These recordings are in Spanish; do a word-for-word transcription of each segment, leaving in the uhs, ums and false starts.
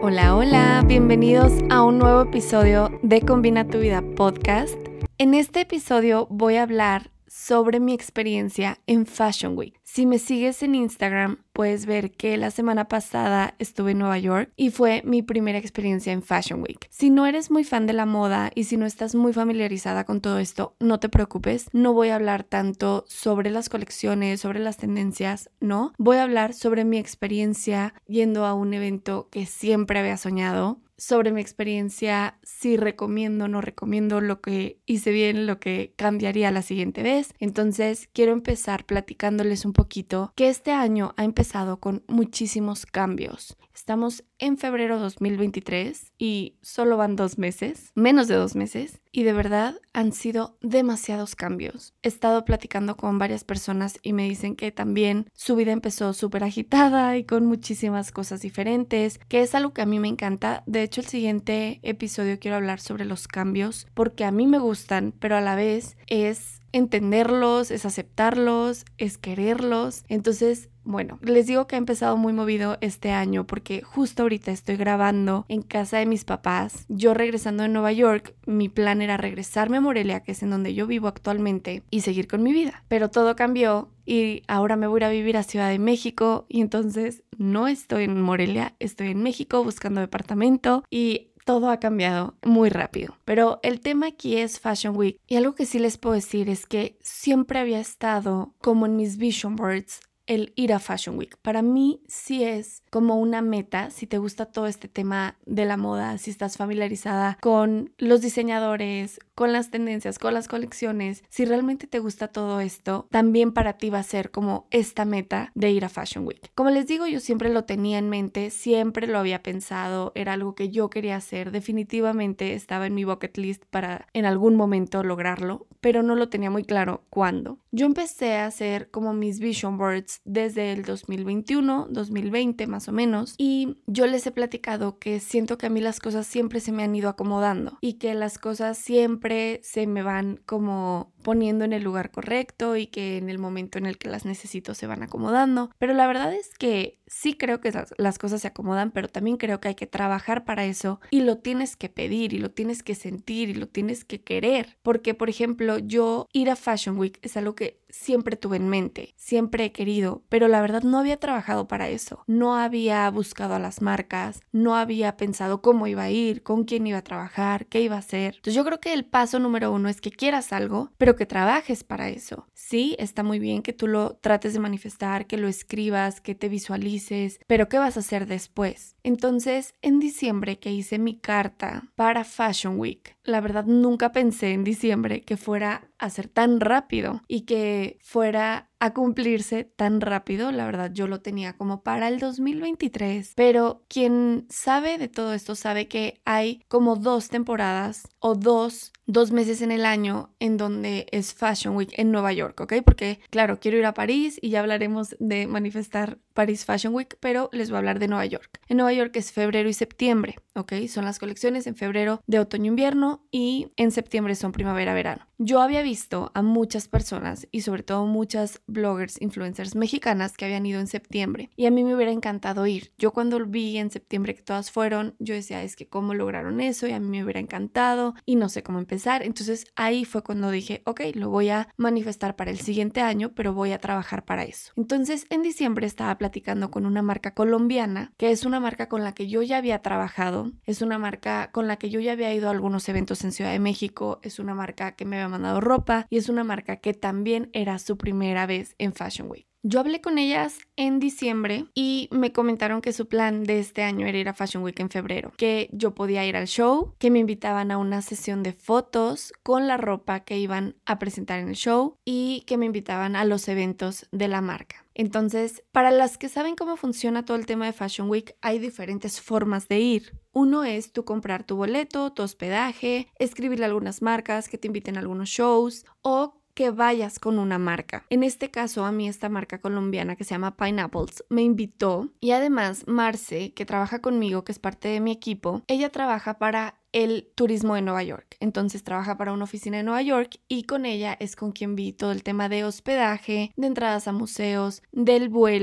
Hola, hola, bienvenidos a un nuevo episodio de Combina tu Vida Podcast. En este episodio voy a hablar sobre mi experiencia en Fashion Week. Si me sigues en Instagram, puedes ver que la semana pasada estuve en Nueva York y fue mi primera experiencia en Fashion Week. Si no eres muy fan de la moda y si no estás muy familiarizada con todo esto, no te preocupes. No voy a hablar tanto sobre las colecciones, sobre las tendencias, no. Voy a hablar sobre mi experiencia yendo a un evento que siempre había soñado, sobre mi experiencia, si recomiendo o no recomiendo, lo que hice bien, lo que cambiaría la siguiente vez. Entonces, quiero empezar platicándoles un poquito que este año ha empezado con muchísimos cambios. Estamos en febrero dos mil veintitrés y solo van dos meses, menos de dos meses, y de verdad han sido demasiados cambios. He estado platicando con varias personas y me dicen que también su vida empezó súper agitada y con muchísimas cosas diferentes, que es algo que a mí me encanta. De hecho, el siguiente episodio quiero hablar sobre los cambios porque a mí me gustan, pero a la vez es entenderlos, es aceptarlos, es quererlos. Entonces, bueno, les digo que ha empezado muy movido este año porque justo ahorita estoy grabando en casa de mis papás. Yo regresando de Nueva York, mi plan era regresarme a Morelia, que es en donde yo vivo actualmente, y seguir con mi vida. Pero todo cambió y ahora me voy a ir a vivir a Ciudad de México y entonces no estoy en Morelia, estoy en México buscando departamento y todo ha cambiado muy rápido. Pero el tema aquí es Fashion Week y algo que sí les puedo decir es que siempre había estado como en mis vision boards el ir a Fashion Week. Para mí sí es como una meta, si te gusta todo este tema de la moda, si estás familiarizada con los diseñadores, con las tendencias, con las colecciones, si realmente te gusta todo esto, también para ti va a ser como esta meta de ir a Fashion Week. Como les digo, yo siempre lo tenía en mente, siempre lo había pensado, era algo que yo quería hacer, definitivamente estaba en mi bucket list para en algún momento lograrlo, pero no lo tenía muy claro cuándo. Yo empecé a hacer como mis vision boards desde el dos mil veintiuno, dos mil veinte más o menos, y yo les he platicado que siento que a mí las cosas siempre se me han ido acomodando y que las cosas siempre se me van como poniendo en el lugar correcto y que en el momento en el que las necesito se van acomodando, pero la verdad es que sí creo que las, las cosas se acomodan, pero también creo que hay que trabajar para eso y lo tienes que pedir y lo tienes que sentir y lo tienes que querer, porque por ejemplo yo ir a Fashion Week es algo que siempre tuve en mente, siempre he querido, pero la verdad no había trabajado para eso, no había buscado a las marcas, no había pensado cómo iba a ir, con quién iba a trabajar, qué iba a hacer. Entonces yo creo que el paso número uno es que quieras algo, pero que trabajes para eso. Sí, está muy bien que tú lo trates de manifestar, que lo escribas, que te visualices, pero ¿qué vas a hacer después? Entonces, en diciembre que hice mi carta para Fashion Week, la verdad nunca pensé en diciembre que fuera a ser tan rápido y que fuera a cumplirse tan rápido. La verdad yo lo tenía como para el dos mil veintitrés, pero quien sabe de todo esto sabe que hay como dos temporadas o dos, dos meses en el año en donde es Fashion Week en Nueva York, ¿ok? Porque claro, quiero ir a París y ya hablaremos de manifestar París Fashion Week, pero les voy a hablar de Nueva York. En Nueva York es febrero y septiembre, ¿ok? Son las colecciones en febrero de otoño-invierno y en septiembre son primavera-verano. Yo había visto a muchas personas y sobre todo muchas bloggers, influencers mexicanas que habían ido en septiembre y a mí me hubiera encantado ir. Yo cuando vi en septiembre que todas fueron, yo decía, es que cómo lograron eso y a mí me hubiera encantado y no sé cómo empezar. Entonces ahí fue cuando dije, ok, lo voy a manifestar para el siguiente año, pero voy a trabajar para eso. Entonces en diciembre estaba platicando con una marca colombiana, que es una marca con la que yo ya había trabajado, es una marca con la que yo ya había ido a algunos eventos en Ciudad de México, es una marca que me había mandado ropa y es una marca que también era su primera vez en Fashion Week. Yo hablé con ellas en diciembre y me comentaron que su plan de este año era ir a Fashion Week en febrero, que yo podía ir al show, que me invitaban a una sesión de fotos con la ropa que iban a presentar en el show y que me invitaban a los eventos de la marca. Entonces, para las que saben cómo funciona todo el tema de Fashion Week, hay diferentes formas de ir. Uno es tú comprar tu boleto, tu hospedaje, escribirle a algunas marcas que te inviten a algunos shows o que vayas con una marca. En este caso, a mí esta marca colombiana que se llama Pineapples me invitó y además Marce, que trabaja conmigo, que es parte de mi equipo, ella trabaja para el turismo de Nueva York. Entonces trabaja para una oficina de Nueva York y con ella es con quien vi todo el tema de hospedaje, de entradas a museos, del vuelo,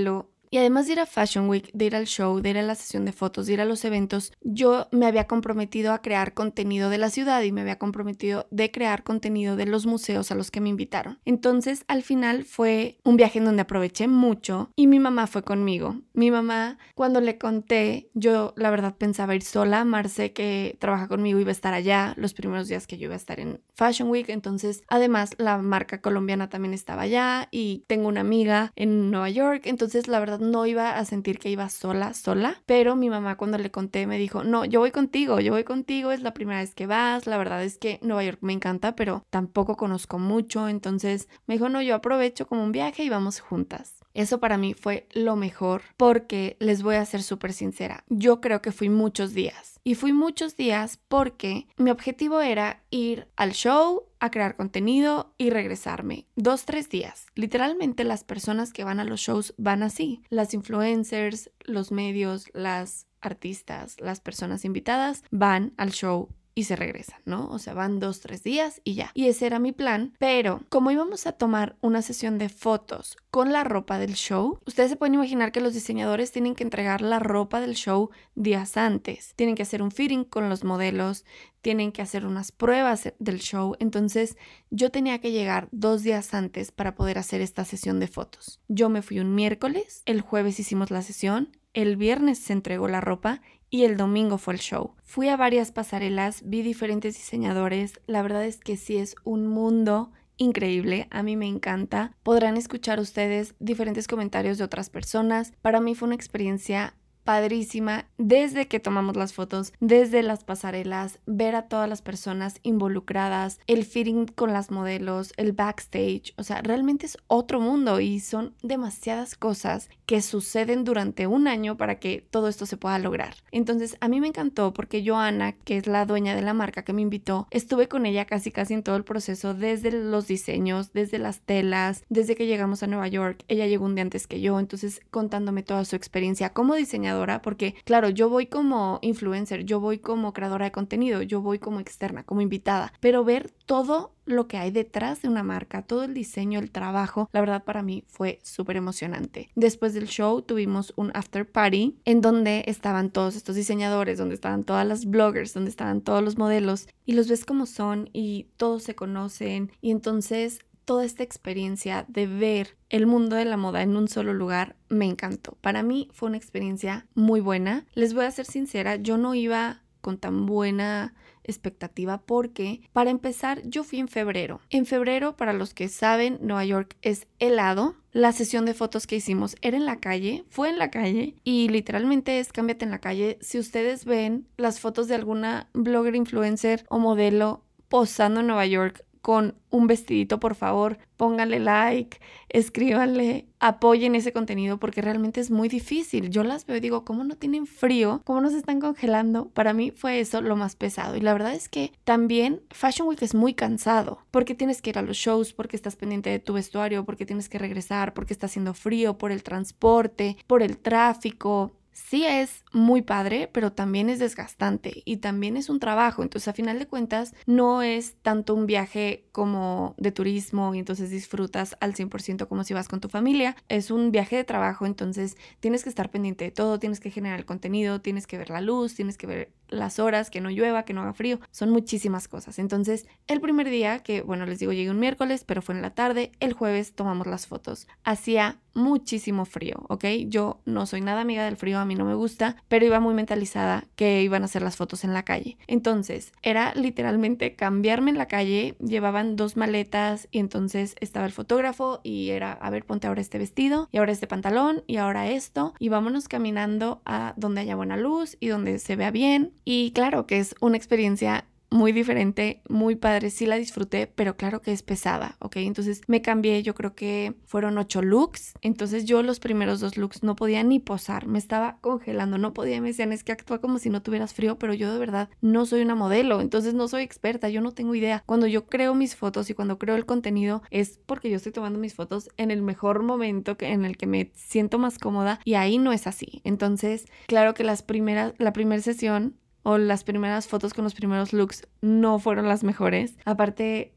Y además de ir a Fashion Week, de ir al show, de ir a la sesión de fotos, de ir a los eventos, yo me había comprometido a crear contenido de la ciudad y me había comprometido de crear contenido de los museos a los que me invitaron. Entonces, al final fue un viaje en donde aproveché mucho y mi mamá fue conmigo. Mi mamá, cuando le conté, yo la verdad pensaba ir sola. Marce, que trabaja conmigo, iba a estar allá los primeros días que yo iba a estar en Fashion Week. Entonces, además, la marca colombiana también estaba allá y tengo una amiga en Nueva York. Entonces, la verdad, no iba a sentir que iba sola, sola. Pero mi mamá, cuando le conté, me dijo, no, yo voy contigo, yo voy contigo, es la primera vez que vas. La verdad es que Nueva York me encanta, pero tampoco conozco mucho. Entonces, me dijo, no, yo aprovecho como un viaje y vamos juntas. Eso para mí fue lo mejor porque les voy a ser súper sincera. Yo creo que fui muchos días y fui muchos días porque mi objetivo era ir al show, a crear contenido y regresarme. Dos, tres días. Literalmente las personas que van a los shows van así. Las influencers, los medios, las artistas, las personas invitadas van al show y se regresan, ¿no? O sea, van dos, tres días y ya. Y ese era mi plan, pero como íbamos a tomar una sesión de fotos con la ropa del show, ustedes se pueden imaginar que los diseñadores tienen que entregar la ropa del show días antes. Tienen que hacer un fitting con los modelos, tienen que hacer unas pruebas del show. Entonces, yo tenía que llegar dos días antes para poder hacer esta sesión de fotos. Yo me fui un miércoles, el jueves hicimos la sesión, el viernes se entregó la ropa y el domingo fue el show. Fui a varias pasarelas, vi diferentes diseñadores. La verdad es que sí es un mundo increíble. A mí me encanta. Podrán escuchar ustedes diferentes comentarios de otras personas. Para mí fue una experiencia padrísima desde que tomamos las fotos, desde las pasarelas, ver a todas las personas involucradas, el fitting con las modelos, el backstage. O sea, realmente es otro mundo y son demasiadas cosas que suceden durante un año para que todo esto se pueda lograr. Entonces, a mí me encantó porque Joana, que es la dueña de la marca que me invitó, estuve con ella casi casi en todo el proceso, desde los diseños, desde las telas, desde que llegamos a Nueva York. Ella llegó un día antes que yo, entonces contándome toda su experiencia como diseñadora, porque claro, yo voy como influencer, yo voy como creadora de contenido, yo voy como externa, como invitada, pero ver todo lo que hay detrás de una marca, todo el diseño, el trabajo, la verdad para mí fue súper emocionante. Después del show tuvimos un after party en donde estaban todos estos diseñadores, donde estaban todas las bloggers, donde estaban todos los modelos y los ves como son y todos se conocen y entonces toda esta experiencia de ver el mundo de la moda en un solo lugar me encantó. Para mí fue una experiencia muy buena. Les voy a ser sincera, yo no iba con tan buena expectativa porque, para empezar, yo fui en febrero. En febrero, para los que saben, Nueva York es helado. La sesión de fotos que hicimos era en la calle, fue en la calle y literalmente es cámbiate en la calle. Si ustedes ven las fotos de alguna blogger, influencer o modelo posando en Nueva York con un vestidito, por favor, pónganle like, escríbanle, apoyen ese contenido porque realmente es muy difícil. Yo las veo y digo, ¿cómo no tienen frío? ¿Cómo no se están congelando? Para mí fue eso lo más pesado. Y la verdad es que también Fashion Week es muy cansado porque tienes que ir a los shows, porque estás pendiente de tu vestuario, porque tienes que regresar, porque está haciendo frío, por el transporte, por el tráfico. Sí es muy padre, pero también es desgastante y también es un trabajo. Entonces, a final de cuentas, no es tanto un viaje como de turismo y entonces disfrutas al cien por ciento como si vas con tu familia. Es un viaje de trabajo, entonces tienes que estar pendiente de todo, tienes que generar el contenido, tienes que ver la luz, tienes que ver las horas, que no llueva, que no haga frío. Son muchísimas cosas. Entonces, el primer día, que bueno, les digo, llegué un miércoles, pero fue en la tarde, el jueves tomamos las fotos. Hacía muchísimo frío, ¿ok? Yo no soy nada amiga del frío, a mí no me gusta, pero iba muy mentalizada que iban a hacer las fotos en la calle. Entonces, era literalmente cambiarme en la calle, llevaban dos maletas y entonces estaba el fotógrafo y era, a ver, ponte ahora este vestido y ahora este pantalón y ahora esto y vámonos caminando a donde haya buena luz y donde se vea bien. Y claro que es una experiencia muy diferente, muy padre, sí la disfruté, pero claro que es pesada, ¿ok? Entonces me cambié, yo creo que fueron ocho looks, entonces yo los primeros dos looks no podía ni posar, me estaba congelando, no podía, me decían, es que actúa como si no tuvieras frío, pero yo de verdad no soy una modelo, entonces no soy experta, yo no tengo idea. Cuando yo creo mis fotos y cuando creo el contenido es porque yo estoy tomando mis fotos en el mejor momento que, en el que me siento más cómoda y ahí no es así. Entonces, claro que las primeras, la primera sesión o las primeras fotos con los primeros looks no fueron las mejores. Aparte, era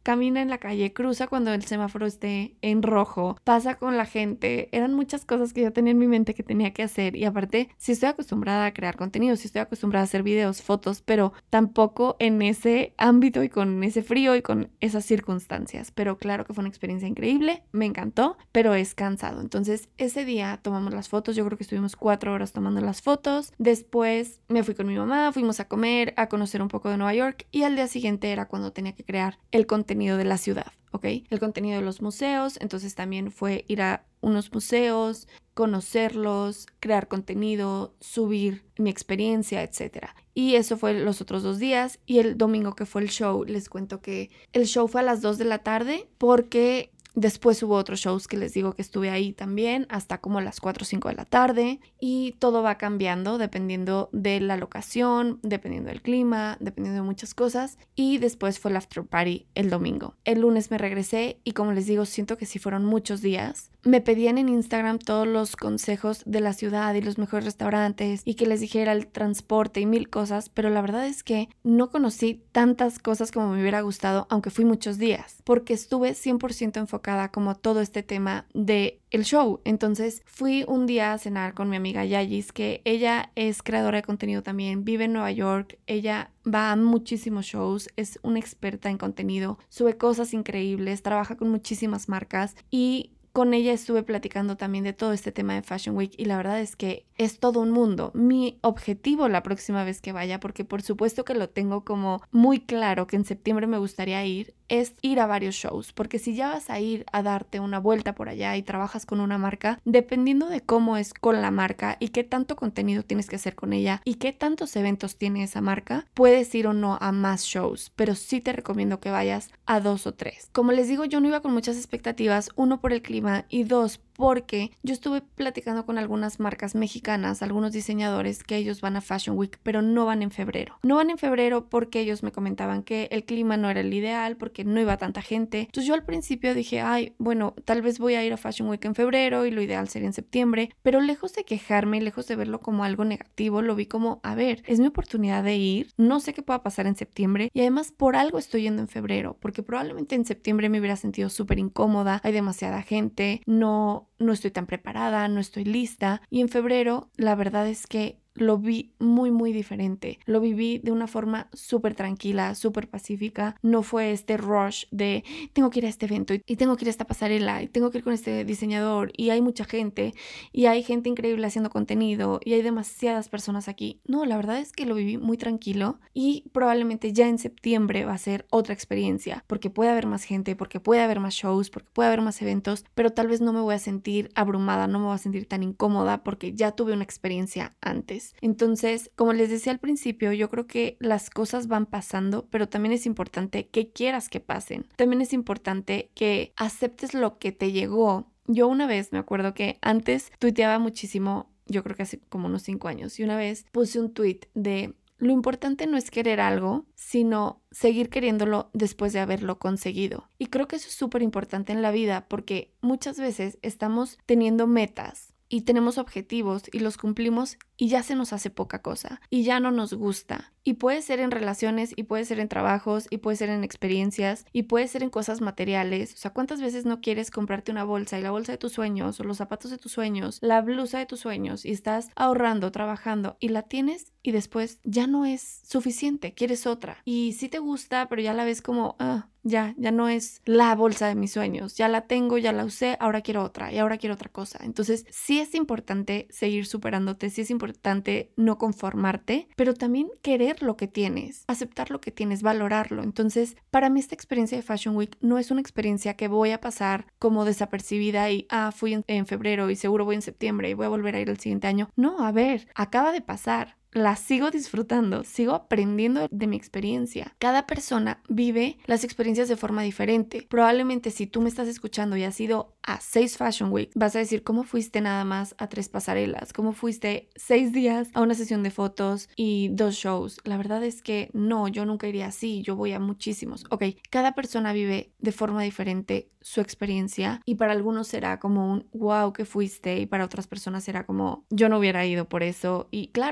camina en la calle, cruza cuando el semáforo esté en rojo, pasa con la gente. Eran muchas cosas que yo tenía en mi mente que tenía que hacer y aparte sí estoy acostumbrada a crear contenido, sí estoy acostumbrada a hacer videos, fotos, pero tampoco en ese ámbito y con ese frío y con esas circunstancias. Pero claro que fue una experiencia increíble, me encantó, pero es cansado. Entonces ese día tomamos las fotos, yo creo que estuvimos cuatro horas tomando las fotos. Después me fui con mi mamá, fuimos a comer, a conocer un poco de Nueva York y al día siguiente era cuando tenía que crear el contenido de la ciudad, ¿ok? El contenido de los museos, entonces también fue ir a unos museos, conocerlos, crear contenido, subir mi experiencia, etcétera. Y eso fue los otros dos días. Y el domingo que fue el show, les cuento que el show fue a las dos de la tarde porque después hubo otros shows que les digo que estuve ahí también hasta como las cuatro o cinco de la tarde y todo va cambiando dependiendo de la locación, dependiendo del clima, dependiendo de muchas cosas. Y después fue el after party el domingo. El lunes me regresé y como les digo, siento que sí fueron muchos días. Me pedían en Instagram todos los consejos de la ciudad y los mejores restaurantes y que les dijera el transporte y mil cosas, pero la verdad es que no conocí tantas cosas como me hubiera gustado, aunque fui muchos días, porque estuve cien por ciento enfocada como todo este tema de el show. Entonces fui un día a cenar con mi amiga Yayis, que ella es creadora de contenido también, vive en Nueva York, ella va a muchísimos shows, es una experta en contenido, sube cosas increíbles, trabaja con muchísimas marcas y con ella estuve platicando también de todo este tema de Fashion Week y la verdad es que es todo un mundo. Mi objetivo la próxima vez que vaya, porque por supuesto que lo tengo como muy claro que en septiembre me gustaría ir, es ir a varios shows, porque si ya vas a ir a darte una vuelta por allá y trabajas con una marca, dependiendo de cómo es con la marca y qué tanto contenido tienes que hacer con ella y qué tantos eventos tiene esa marca, puedes ir o no a más shows, pero sí te recomiendo que vayas a dos o tres. Como les digo, yo no iba con muchas expectativas, uno por el clima y dos porque yo estuve platicando con algunas marcas mexicanas, algunos diseñadores que ellos van a Fashion Week, pero no van en febrero. No van en febrero porque ellos me comentaban que el clima no era el ideal, porque no iba tanta gente. Entonces yo al principio dije, ay, bueno, tal vez voy a ir a Fashion Week en febrero y lo ideal sería en septiembre, pero lejos de quejarme, lejos de verlo como algo negativo, lo vi como, a ver, es mi oportunidad de ir, no sé qué pueda pasar en septiembre y además por algo estoy yendo en febrero, porque probablemente en septiembre me hubiera sentido súper incómoda, hay demasiada gente, no no estoy tan preparada, no estoy lista y en febrero la verdad es que lo vi muy muy diferente, lo viví de una forma súper tranquila, súper pacífica, no fue este rush de tengo que ir a este evento y tengo que ir a esta pasarela y tengo que ir con este diseñador y hay mucha gente y hay gente increíble haciendo contenido y hay demasiadas personas aquí. No, la verdad es que lo viví muy tranquilo y probablemente ya en septiembre va a ser otra experiencia porque puede haber más gente, porque puede haber más shows, porque puede haber más eventos, pero tal vez no me voy a sentir abrumada, no me voy a sentir tan incómoda porque ya tuve una experiencia antes. Entonces, como les decía al principio, yo creo que las cosas van pasando, pero también es importante que quieras que pasen. También es importante que aceptes lo que te llegó. Yo una vez me acuerdo que antes tuiteaba muchísimo, yo creo que hace como unos cinco años, y una vez puse un tweet de lo importante no es querer algo, sino seguir queriéndolo después de haberlo conseguido. Y creo que eso es súper importante en la vida porque muchas veces estamos teniendo metas y tenemos objetivos y los cumplimos y ya se nos hace poca cosa y ya no nos gusta. Y puede ser en relaciones y puede ser en trabajos y puede ser en experiencias y puede ser en cosas materiales. O sea, ¿cuántas veces no quieres comprarte una bolsa y la bolsa de tus sueños o los zapatos de tus sueños, la blusa de tus sueños y estás ahorrando, trabajando y la tienes y después ya no es suficiente, quieres otra? Y sí te gusta, pero ya la ves como, ah, ya, ya no es la bolsa de mis sueños, ya la tengo, ya la usé, ahora quiero otra y ahora quiero otra cosa. Entonces sí es importante seguir superándote, sí es importante no conformarte, pero también querer lo que tienes, aceptar lo que tienes, valorarlo. Entonces para mí esta experiencia de Fashion Week no es una experiencia que voy a pasar como desapercibida y, ah, fui en, en febrero y seguro voy en septiembre y voy a volver a ir el siguiente año. No, a ver, acaba de pasar. La sigo disfrutando, sigo aprendiendo de mi experiencia. Cada persona vive las experiencias de forma diferente. Probablemente si tú me estás escuchando y has ido a seis Fashion Week, vas a decir, ¿cómo fuiste nada más a tres pasarelas? ¿Cómo fuiste seis días a una sesión de fotos y dos shows? La verdad es que no, yo nunca iría así, yo voy a muchísimos. Ok, cada persona vive de forma diferente su experiencia y para algunos será como un wow que fuiste y para otras personas será como yo no hubiera ido por eso. Y claro, cada quien lo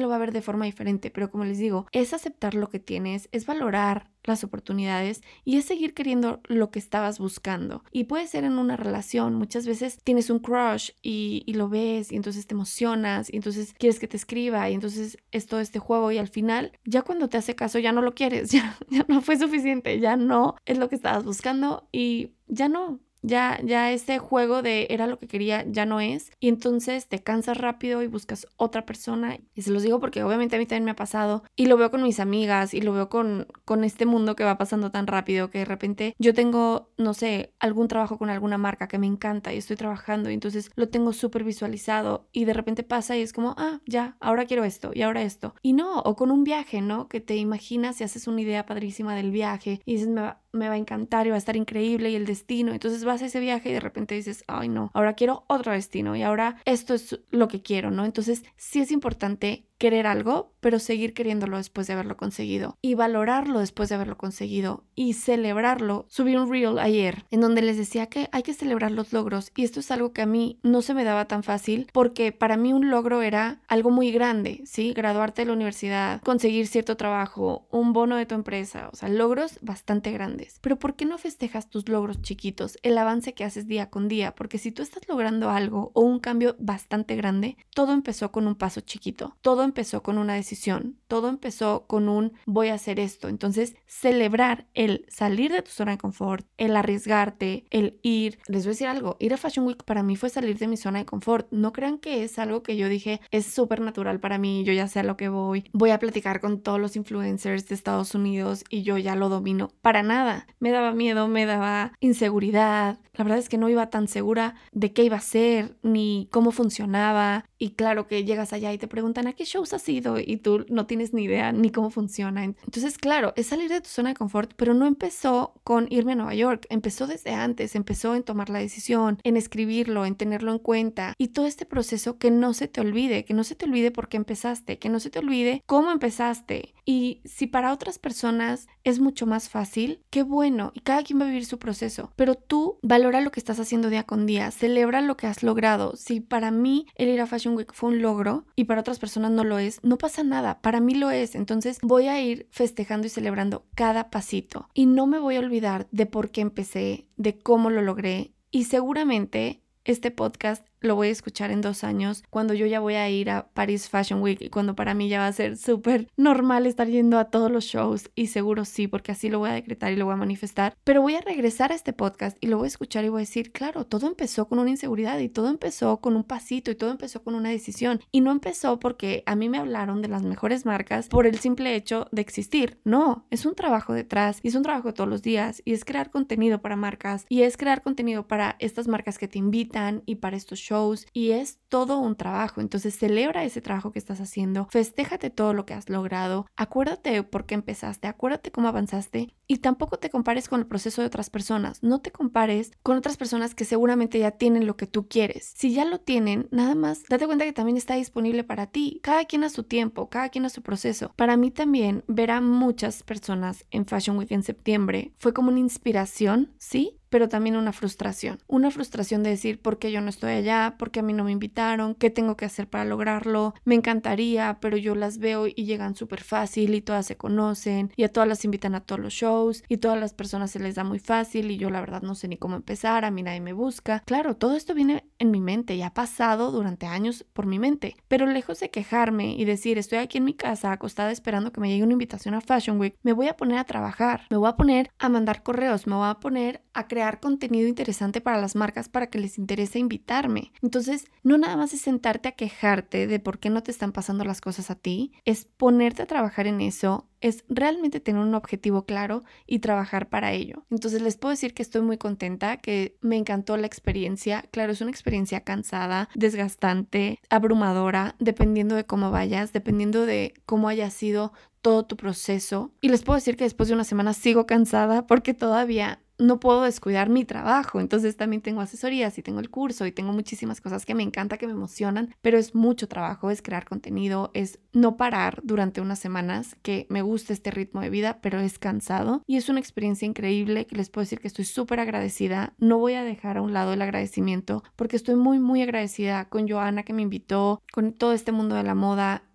lo va a ver de forma diferente, pero como les digo, es aceptar lo que tienes, es valorar las oportunidades y es seguir queriendo lo que estabas buscando. Y puede ser en una relación, muchas veces tienes un crush y, y lo ves y entonces te emocionas y entonces quieres que te escriba y entonces es todo este juego y al final ya cuando te hace caso ya no lo quieres, ya, ya no fue suficiente, ya no es lo que estabas buscando y ya no. Ya, ya ese juego de era lo que quería ya no es y entonces te cansas rápido y buscas otra persona y se los digo porque obviamente a mí también me ha pasado y lo veo con mis amigas y lo veo con, con este mundo que va pasando tan rápido que de repente yo tengo, no sé, algún trabajo con alguna marca que me encanta y estoy trabajando y entonces lo tengo súper visualizado y de repente pasa y es como, ah, ya, ahora quiero esto y ahora esto y no, o con un viaje, ¿no? Que te imaginas y haces una idea padrísima del viaje y dices, me va, me va a encantar y va a estar increíble y el destino, entonces vas a ese viaje y de repente dices, ay no, ahora quiero otro destino y ahora esto es lo que quiero, ¿no? Entonces sí es importante querer algo, pero seguir queriéndolo después de haberlo conseguido y valorarlo después de haberlo conseguido y celebrarlo. Subí un reel ayer en donde les decía que hay que celebrar los logros y esto es algo que a mí no se me daba tan fácil porque para mí un logro era algo muy grande, ¿sí? Graduarte de la universidad, conseguir cierto trabajo, un bono de tu empresa, o sea, logros bastante grandes. Pero ¿por qué no festejas tus logros chiquitos, el avance que haces día con día? Porque si tú estás logrando algo o un cambio bastante grande, todo empezó con un paso chiquito, todo empezó con una decisión, todo empezó con un voy a hacer esto. Entonces, celebrar el salir de tu zona de confort, el arriesgarte, el ir. Les voy a decir algo, ir a Fashion Week para mí fue salir de mi zona de confort. No crean que es algo que yo dije es súper natural para mí, yo ya sé a lo que voy, voy a platicar con todos los influencers de Estados Unidos y yo ya lo domino. Para nada. Me daba miedo, me daba inseguridad. La verdad es que no iba tan segura de qué iba a ser ni cómo funcionaba. Y claro que llegas allá y te preguntan ¿a qué shows has ido? Y tú no tienes ni idea ni cómo funciona. Entonces, claro, es salir de tu zona de confort, pero no empezó con irme a Nueva York. Empezó desde antes, empezó en tomar la decisión, en escribirlo, en tenerlo en cuenta. Y todo este proceso que no se te olvide, que no se te olvide por qué empezaste, que no se te olvide cómo empezaste. Y si para otras personas es mucho más fácil, qué bueno. Y cada quien va a vivir su proceso. Pero tú valora lo que estás haciendo día con día. Celebra lo que has logrado. Si para mí el ir a Fashion Week fue un logro y para otras personas no lo es, no pasa nada, para mí lo es. Entonces voy a ir festejando y celebrando cada pasito y no me voy a olvidar de por qué empecé, de cómo lo logré y seguramente este podcast lo voy a escuchar en dos años cuando yo ya voy a ir a Paris Fashion Week y cuando para mí ya va a ser súper normal estar yendo a todos los shows y seguro sí, porque así lo voy a decretar y lo voy a manifestar, pero voy a regresar a este podcast y lo voy a escuchar y voy a decir, claro, todo empezó con una inseguridad y todo empezó con un pasito y todo empezó con una decisión y no empezó porque a mí me hablaron de las mejores marcas por el simple hecho de existir, no, es un trabajo detrás y es un trabajo de todos los días y es crear contenido para marcas y es crear contenido para estas marcas que te invitan y para estos shows y es todo un trabajo. Entonces celebra ese trabajo que estás haciendo, festéjate todo lo que has logrado, acuérdate de por qué empezaste, acuérdate cómo avanzaste y tampoco te compares con el proceso de otras personas, no te compares con otras personas que seguramente ya tienen lo que tú quieres. Si ya lo tienen, nada más date cuenta que también está disponible para ti, cada quien a su tiempo, cada quien a su proceso. Para mí también ver a muchas personas en Fashion Week en septiembre fue como una inspiración, ¿sí? Pero también una frustración, una frustración de decir por qué yo no estoy allá, por qué a mí no me invitaron, qué tengo que hacer para lograrlo, me encantaría, pero yo las veo y llegan súper fácil y todas se conocen y a todas las invitan a todos los shows y todas las personas se les da muy fácil y yo la verdad no sé ni cómo empezar, a mí nadie me busca. Claro, todo esto viene en mi mente y ha pasado durante años por mi mente, pero lejos de quejarme y decir estoy aquí en mi casa acostada esperando que me llegue una invitación a Fashion Week, me voy a poner a trabajar, me voy a poner a mandar correos, me voy a poner a crear contenido interesante para las marcas para que les interese invitarme. Entonces, no nada más es sentarte a quejarte de por qué no te están pasando las cosas a ti, es ponerte a trabajar en eso, es realmente tener un objetivo claro y trabajar para ello. Entonces, les puedo decir que estoy muy contenta, que me encantó la experiencia. Claro, es una experiencia cansada, desgastante, abrumadora, dependiendo de cómo vayas, dependiendo de cómo haya sido todo tu proceso. Y les puedo decir que después de una semana sigo cansada porque todavía no puedo descuidar mi trabajo, entonces también tengo asesorías y tengo el curso y tengo muchísimas cosas que me encanta, que me emocionan, pero es mucho trabajo, es crear contenido, es no parar durante unas semanas, que me gusta este ritmo de vida, pero es cansado y es una experiencia increíble que les puedo decir que estoy súper agradecida. No voy a dejar a un lado el agradecimiento porque estoy muy muy agradecida con Johanna que me invitó, con todo este mundo de la moda.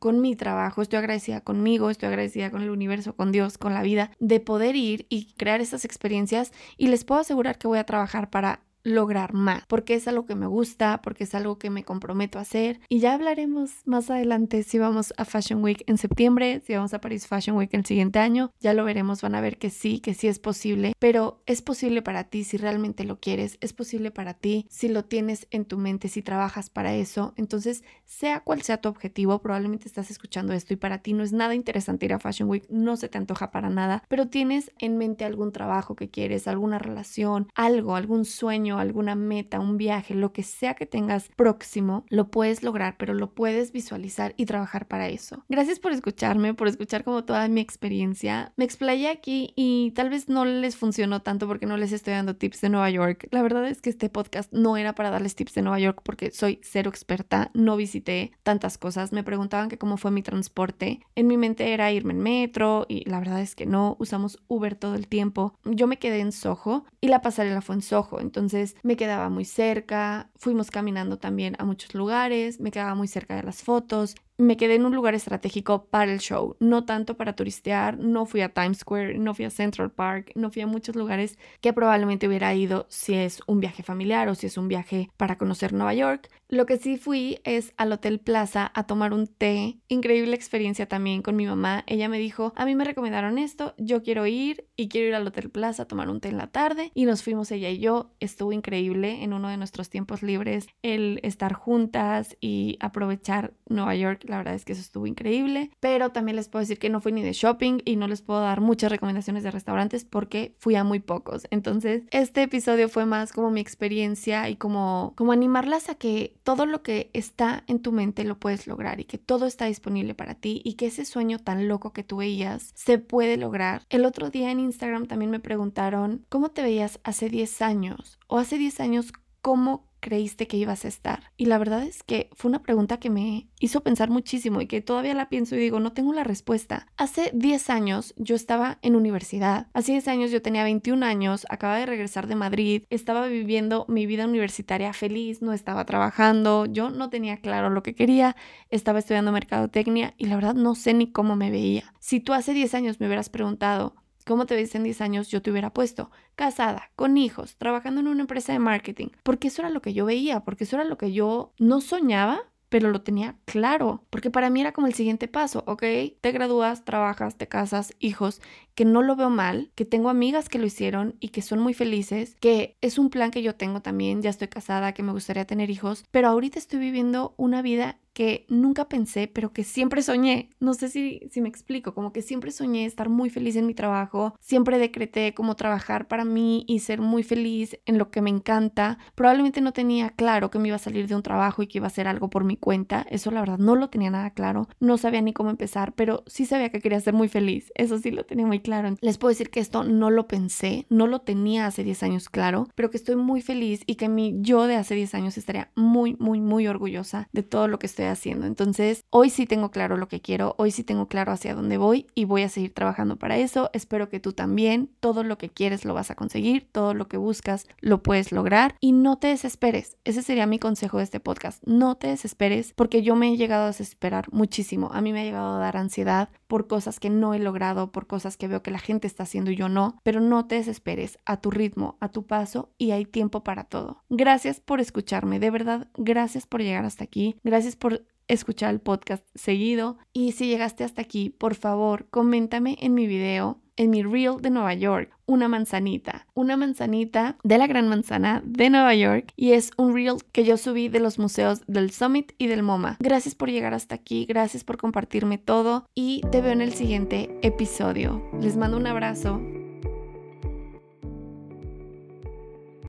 con mi trabajo, estoy agradecida conmigo, estoy agradecida con el universo, con Dios, con la vida, de poder ir y crear estas experiencias, y les puedo asegurar que voy a trabajar para lograr más, porque es algo que me gusta, porque es algo que me comprometo a hacer. Y ya hablaremos más adelante si vamos a Fashion Week en septiembre, si vamos a Paris Fashion Week el siguiente año, ya lo veremos, van a ver que sí, que sí es posible, pero es posible para ti si realmente lo quieres, es posible para ti si lo tienes en tu mente, si trabajas para eso. Entonces, sea cual sea tu objetivo, probablemente estás escuchando esto y para ti no es nada interesante ir a Fashion Week, no se te antoja para nada, pero tienes en mente algún trabajo que quieres, alguna relación, algo, algún sueño, alguna meta, un viaje, lo que sea que tengas próximo, lo puedes lograr, pero lo puedes visualizar y trabajar para eso. Gracias por escucharme, por escuchar como toda mi experiencia. Me explayé aquí y tal vez no les funcionó tanto porque no les estoy dando tips de Nueva York. La verdad es que este podcast no era para darles tips de Nueva York porque soy cero experta, no visité tantas cosas. Me preguntaban que cómo fue mi transporte. En mi mente era irme en metro y la verdad es que no, usamos Uber todo el tiempo. Yo me quedé en Soho y la pasarela fue en Soho, entonces me quedaba muy cerca, fuimos caminando también a muchos lugares, me quedaba muy cerca de las fotos. Me quedé en un lugar estratégico para el show, no tanto para turistear, no fui a Times Square, no fui a Central Park, no fui a muchos lugares que probablemente hubiera ido si es un viaje familiar o si es un viaje para conocer Nueva York. Lo que sí fui es al Hotel Plaza a tomar un té, increíble experiencia también con mi mamá. Ella me dijo, a mí me recomendaron esto, yo quiero ir y quiero ir al Hotel Plaza a tomar un té en la tarde, y nos fuimos ella y yo. Estuvo increíble en uno de nuestros tiempos libres el estar juntas y aprovechar Nueva York. La verdad es que eso estuvo increíble, pero también les puedo decir que no fui ni de shopping y no les puedo dar muchas recomendaciones de restaurantes porque fui a muy pocos. Entonces, este episodio fue más como mi experiencia y como, como animarlas a que todo lo que está en tu mente lo puedes lograr y que todo está disponible para ti y que ese sueño tan loco que tú veías se puede lograr. El otro día en Instagram también me preguntaron, ¿cómo te veías hace diez años? O hace diez años, ¿cómo creíste que ibas a estar? Y la verdad es que fue una pregunta que me hizo pensar muchísimo y que todavía la pienso y digo, no tengo la respuesta. Hace diez años yo estaba en universidad. Hace diez años yo tenía veintiún años, acababa de regresar de Madrid, estaba viviendo mi vida universitaria feliz, no estaba trabajando, yo no tenía claro lo que quería, estaba estudiando mercadotecnia y la verdad no sé ni cómo me veía. Si tú hace diez años me hubieras preguntado, ¿cómo te ves en diez años? Yo te hubiera puesto casada, con hijos, trabajando en una empresa de marketing, porque eso era lo que yo veía, porque eso era lo que yo no soñaba, pero lo tenía claro, porque para mí era como el siguiente paso, ¿ok? Te gradúas, trabajas, te casas, hijos, que no lo veo mal, que tengo amigas que lo hicieron y que son muy felices, que es un plan que yo tengo también, ya estoy casada, que me gustaría tener hijos, pero ahorita estoy viviendo una vida que nunca pensé, pero que siempre soñé. No sé si, si me explico, como que siempre soñé estar muy feliz en mi trabajo, siempre decreté como trabajar para mí y ser muy feliz en lo que me encanta. Probablemente no tenía claro que me iba a salir de un trabajo y que iba a hacer algo por mi cuenta, eso la verdad no lo tenía nada claro, no sabía ni cómo empezar, pero sí sabía que quería ser muy feliz, eso sí lo tenía muy claro. Les puedo decir que esto no lo pensé, no lo tenía hace diez años claro, pero que estoy muy feliz y que mi yo de hace diez años estaría muy, muy, muy orgullosa de todo lo que estoy haciendo. Entonces, hoy sí tengo claro lo que quiero, hoy sí tengo claro hacia dónde voy y voy a seguir trabajando para eso. Espero que tú también, todo lo que quieres lo vas a conseguir, todo lo que buscas lo puedes lograr y no te desesperes. Ese sería mi consejo de este podcast. No te desesperes porque yo me he llegado a desesperar muchísimo. A mí me ha llegado a dar ansiedad por cosas que no he logrado, por cosas que veo que la gente está haciendo y yo no, pero no te desesperes, a tu ritmo, a tu paso y hay tiempo para todo. Gracias por escucharme, de verdad, gracias por llegar hasta aquí, gracias por escuchar el podcast seguido y si llegaste hasta aquí, por favor, coméntame en mi video, en mi reel de Nueva York, una manzanita, una manzanita de la Gran Manzana de Nueva York y es un reel que yo subí de los museos del Summit y del MoMA. Gracias por llegar hasta aquí, gracias por compartirme todo y te veo en el siguiente episodio. Les mando un abrazo.